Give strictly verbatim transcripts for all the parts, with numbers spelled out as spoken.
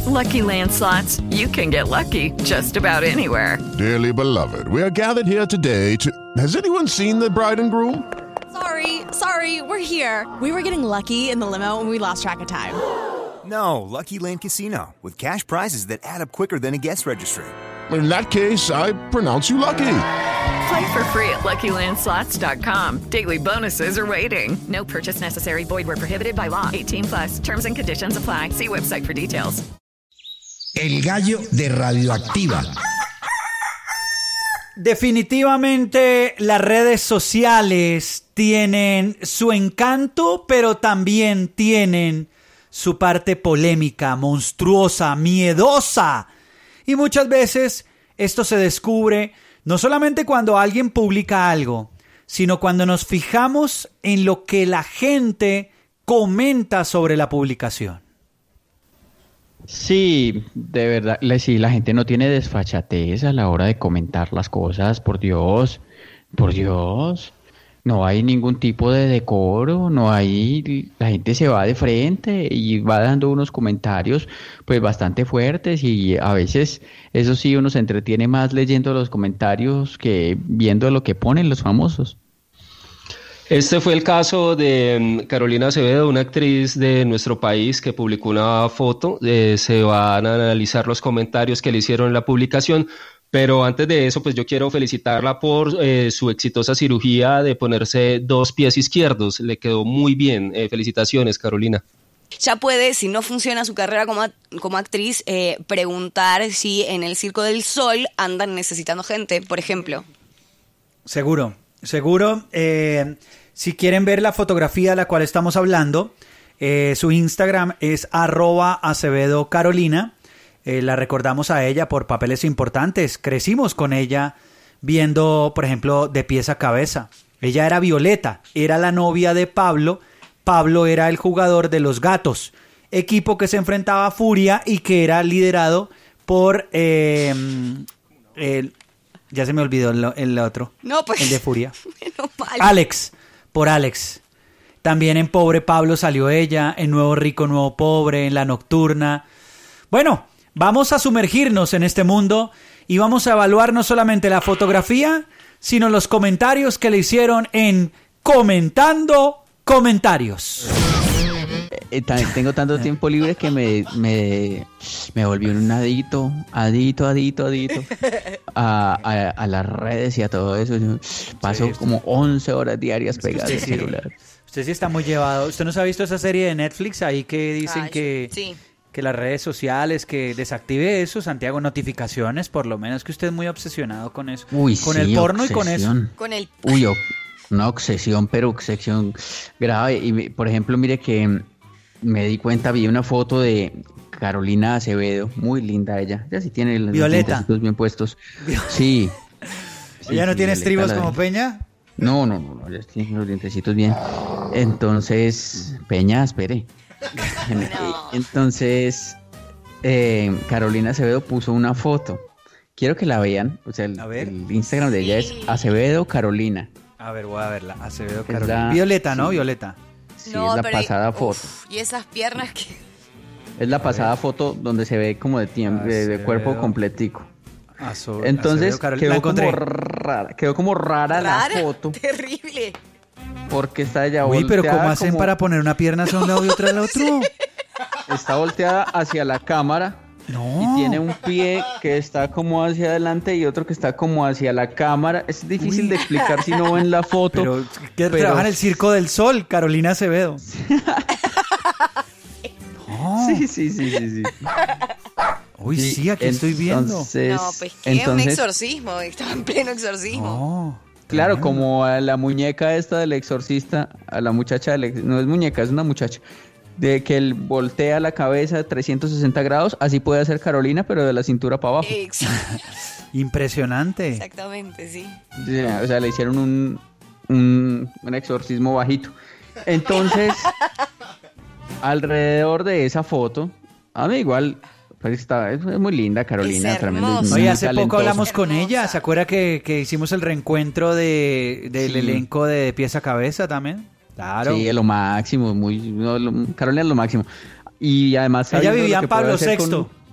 Lucky Land Slots, you can get lucky just about anywhere. Dearly beloved, we are gathered here today to... Has anyone seen the bride and groom? Sorry, sorry, we're here. We were getting lucky in the limo and we lost track of time. No, Lucky Land Casino, with cash prizes that add up quicker than a guest registry. In that case, I pronounce you lucky. Play for free at Lucky Land Slots dot com. Daily bonuses are waiting. No purchase necessary. Void where prohibited by law. eighteen plus. Terms and conditions apply. See website for details. El gallo de Radioactiva. Definitivamente las redes sociales tienen su encanto, pero también tienen su parte polémica, monstruosa, miedosa. Y muchas veces esto se descubre no solamente cuando alguien publica algo, sino cuando nos fijamos en lo que la gente comenta sobre la publicación. Sí, de verdad, sí, la gente no tiene desfachatez a la hora de comentar las cosas, por Dios, por Dios. No hay ningún tipo de decoro, no hay, la gente se va de frente y va dando unos comentarios pues bastante fuertes y a veces eso sí uno se entretiene más leyendo los comentarios que viendo lo que ponen los famosos. Este fue el caso de Carolina Acevedo, una actriz de nuestro país que publicó una foto. Eh, se van a analizar los comentarios que le hicieron en la publicación. Pero antes de eso, pues yo quiero felicitarla por eh, su exitosa cirugía de ponerse dos pies izquierdos. Le quedó muy bien. Eh, felicitaciones, Carolina. Ya puede, si no funciona su carrera como, como actriz, eh, preguntar si en el Circo del Sol andan necesitando gente, por ejemplo. Seguro, seguro. Eh, si quieren ver la fotografía de la cual estamos hablando, eh, su Instagram es arroba Acevedo Carolina. Eh, la recordamos a ella por papeles importantes. Crecimos con ella viendo, por ejemplo, De Pies a Cabeza. Ella era Violeta, era la novia de Pablo. Pablo era el jugador de Los Gatos, equipo que se enfrentaba a Furia y que era liderado por... Eh, el, ya se me olvidó el, el otro. No, pues... El de Furia. Menos mal. Alex, por Alex. También en Pobre Pablo salió ella, en Nuevo Rico, Nuevo Pobre, en La Nocturna. Bueno... Vamos a sumergirnos en este mundo y vamos a evaluar no solamente la fotografía, sino los comentarios que le hicieron en Comentando Comentarios. Eh, tengo tanto tiempo libre que me, me, me volví un adicto, adicto, adicto, adicto a, a, a las redes y a todo eso. Yo paso sí, como once horas diarias pegadas al celular. Usted sí está muy llevado. ¿Usted no se ha visto esa serie de Netflix ahí que dicen Ay, que... Sí. que las redes sociales, que desactive eso, Santiago, notificaciones, por lo menos que usted es muy obsesionado con eso. Uy, con sí, el porno obsesión. Y con eso. Con el... Uy, una obsesión, pero obsesión grave. Y por ejemplo, mire que me di cuenta, vi una foto de Carolina Acevedo, muy linda ella. Ella sí tiene los Violeta. bien puestos. Sí. sí ¿Ella no sí, tiene Violeta, estribos la... como Peña? No, no, no, no, ella tiene los dientecitos bien. Entonces, Peña, espere. No. Entonces, eh, Carolina Acevedo puso una foto. Quiero que la vean. O sea, el, el Instagram de sí. ella es Acevedo Carolina. A ver, voy a verla. Acevedo Carolina. La, Violeta, ¿no? Sí. Violeta. Sí, no, es la pasada y, foto. Uf, y esas piernas que... Es la pasada foto donde se ve como de tiempo, de, de cuerpo completico. Azo, Entonces quedó como rara, quedó como rara, rara la foto. Terrible. Porque está ella Uy, volteada. pero ¿cómo hacen como... para poner una pierna hacia un lado y otra al otro? Está volteada hacia la cámara. No. Y tiene un pie que está como hacia adelante y otro que está como hacia la cámara. Es difícil Uy. de explicar si no ven la foto. Pero que pero... trabaja en el Circo del Sol, Carolina Acevedo. no. Sí, sí, sí, sí, sí. Uy, sí, sí aquí entonces, estoy viendo. No, pues que entonces... un exorcismo. Estaba en pleno exorcismo. No. Claro, como a la muñeca esta del exorcista, a la muchacha, del, no es muñeca, es una muchacha, de que él voltea la cabeza trescientos sesenta grados, así puede hacer Carolina, pero de la cintura para abajo. Impresionante. Exactamente, sí. sí. O sea, le hicieron un, un, un exorcismo bajito. Entonces, alrededor de esa foto, a mí igual... Pues está, es muy linda Carolina, tremendo. Oye, hace talentosa. Poco hablamos con ella, ¿se acuerda que, que hicimos el reencuentro de del sí. elenco de, de Pies a Cabeza también? Claro. Sí, es lo máximo, muy no, lo, Carolina es lo máximo. Y además ella vivía en Pablo sexto. Con...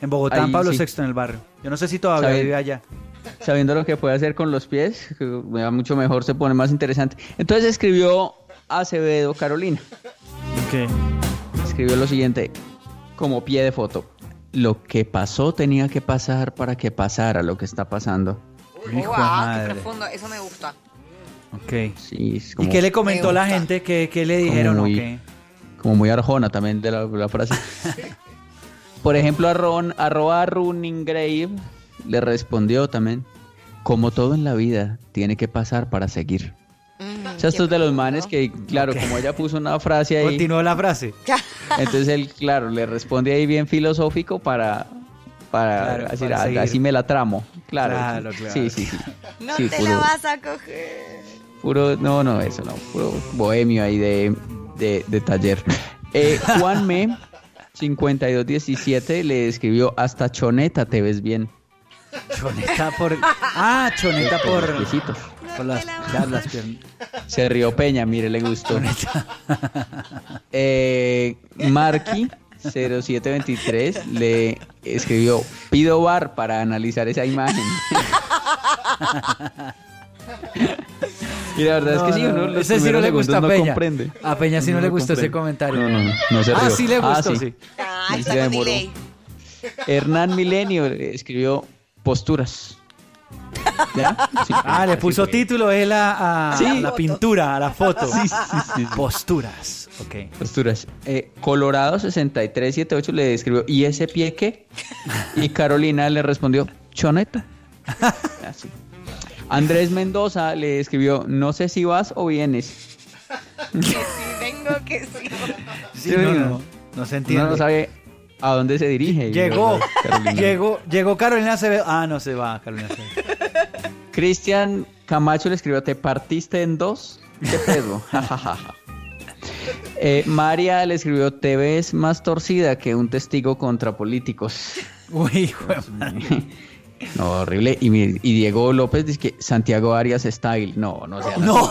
En Bogotá, Ahí en Pablo sí. sexto, en el barrio. Yo no sé si todavía ¿Sabe? vive allá. Sabiendo lo que puede hacer con los pies, que me va mucho mejor, se pone más interesante. Entonces escribió Acevedo Carolina. Ok. Escribió lo siguiente, como pie de foto. Lo que pasó tenía que pasar para que pasara lo que está pasando. Uy, Hijo wow, de qué madre. profundo, eso me gusta. Ok. Sí, es ¿Y como, qué le comentó Me la gusta. gente? ¿Qué, qué le dijeron Como o muy- qué? como muy arjona también de la, la frase. Por ejemplo, a Ron, arroba Running Grave le respondió también, como todo en la vida, tiene que pasar para seguir. Mm, O sea, estos qué de los profundo. manes que, claro, Ok. como ella puso una frase ahí, Continuó la frase. entonces él, claro, le responde ahí bien filosófico para, para Claro, decir, para "Ah, seguir". así me la tramo. Claro, Claro, claro. sí, sí, sí. No Sí, te puro- la vas a coger. Puro, no, no, eso no, puro bohemio ahí de, de, de taller. Eh, Juan Me, cincuenta y dos diecisiete, le escribió, hasta choneta te ves bien. Choneta por... Ah, choneta Por por... los piecitos. Por las, claro, las piernas. Se rió Peña, mire, le gustó. Eh, Marky, cero siete veintitrés, le escribió, pido bar para analizar esa imagen. Y la verdad es que sí, uno los ese sí no primeros le gusta a segundos no Peña. comprende. A Peña sí no, Uno le no gustó ese comprende. comentario. No, no, no, no se Ah, rió. sí le Ah, gustó, sí. sí. Ah, Sí, está se con demoró. delay. Hernán Milenio le escribió posturas. ¿Ya? Sí, Ah, le así puso fue. título él a, a Sí. la pintura, a la foto. Sí, sí, sí, sí. Posturas. Ok. Posturas. Eh, Colorado sesenta y tres setenta y ocho le escribió, ¿y ese pie qué? Y Carolina le respondió, choneta. Así. Andrés Mendoza le escribió, no sé si vas o vienes. Que sí, vengo que sí. Sí, Sí, no, no. no, no se entiende. Uno no sabe a dónde se dirige. Llegó, Carolina. llegó, llegó Carolina Acevedo. Ah, no se va, Carolina Acevedo. Cristian Camacho le escribió, ¿te partiste en dos? ¿Qué pedo? eh, María le escribió, te ves más torcida que un testigo contra políticos. Uy, hijo de madre. No, horrible. Y, mi- y Diego López dice que Santiago Arias style. No, no sea. No.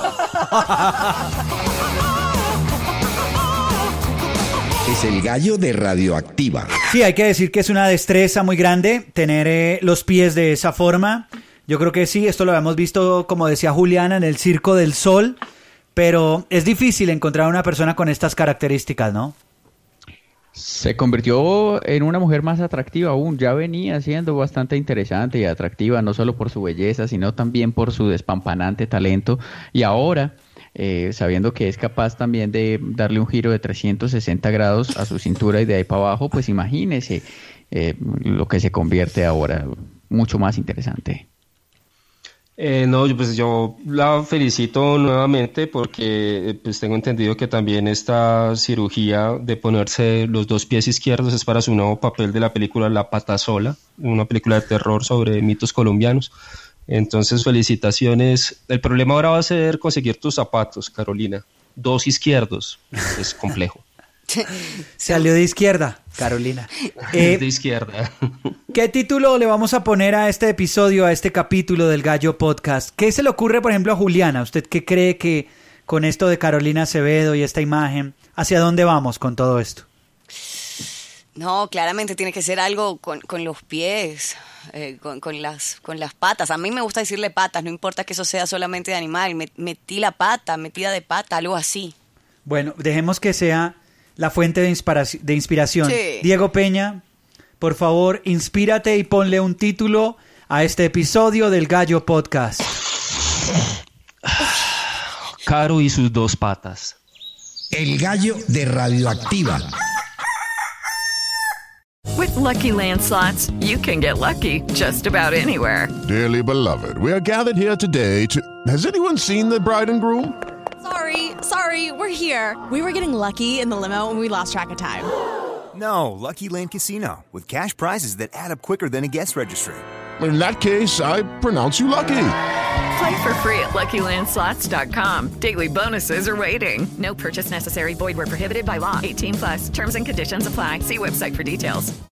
Es el gallo de Radioactiva. Sí, hay que decir que es una destreza muy grande tener eh, los pies de esa forma. Yo creo que sí, esto lo habíamos visto, como decía Juliana, en el Circo del Sol, pero es difícil encontrar una persona con estas características, ¿no? Se convirtió en una mujer más atractiva aún. Ya venía siendo bastante interesante y atractiva, no solo por su belleza, sino también por su despampanante talento. Y ahora, eh, sabiendo que es capaz también de darle un giro de trescientos sesenta grados a su cintura y de ahí para abajo, pues imagínese eh, lo que se convierte ahora, mucho más interesante. Eh, no, yo, pues yo la felicito nuevamente porque eh, pues tengo entendido que también esta cirugía de ponerse los dos pies izquierdos es para su nuevo papel de la película La Pata Sola, una película de terror sobre mitos colombianos. Entonces, felicitaciones. El problema ahora va a ser conseguir tus zapatos, Carolina. Dos izquierdos, es complejo. Salió de izquierda, Carolina. Eh, de izquierda. ¿Qué título le vamos a poner a este episodio, a este capítulo del Gallo Podcast? ¿Qué se le ocurre, por ejemplo, a Juliana? ¿Usted qué cree que con esto de Carolina Acevedo y esta imagen, hacia dónde vamos con todo esto? No, claramente tiene que ser algo con, con los pies, eh, con, con, las, con las patas. A mí me gusta decirle patas, no importa que eso sea solamente de animal. Me- metí la pata, metida de pata, algo así. Bueno, dejemos que sea la fuente de, inspiraci- de inspiración. Sí. Diego Peña, por favor, inspírate y ponle un título a este episodio del Gallo Podcast. Caro y sus dos patas. El gallo de Radioactiva. With Lucky Land Slots, you can get lucky just about anywhere. Dearly beloved, we are gathered here today to... Has anyone seen the bride and groom? Sorry, sorry, we're here. We were getting lucky in the limo and we lost track of time. No, Lucky Land Casino, with cash prizes that add up quicker than a guest registry. In that case, I pronounce you lucky. Play for free at lucky land slots dot com. Daily bonuses are waiting. No purchase necessary. Void where prohibited by law. eighteen plus. Terms and conditions apply. See website for details.